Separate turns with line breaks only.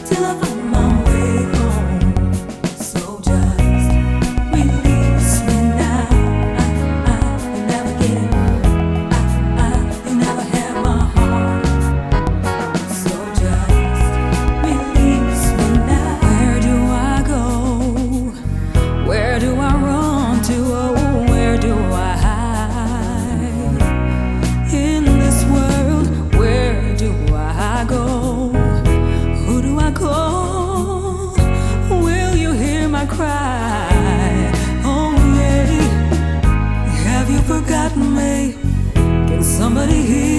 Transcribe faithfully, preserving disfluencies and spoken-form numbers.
till I find my way home. So just release me now. I, I, you'll never get it. I, I, you'll never have my heart. So just release me now. Where do I go? Where do I run to? Oh, where do I hide? In this world, where do I go? Who do I call? Will you hear my cry? Oh yeah, have you forgotten me? Can somebody hear?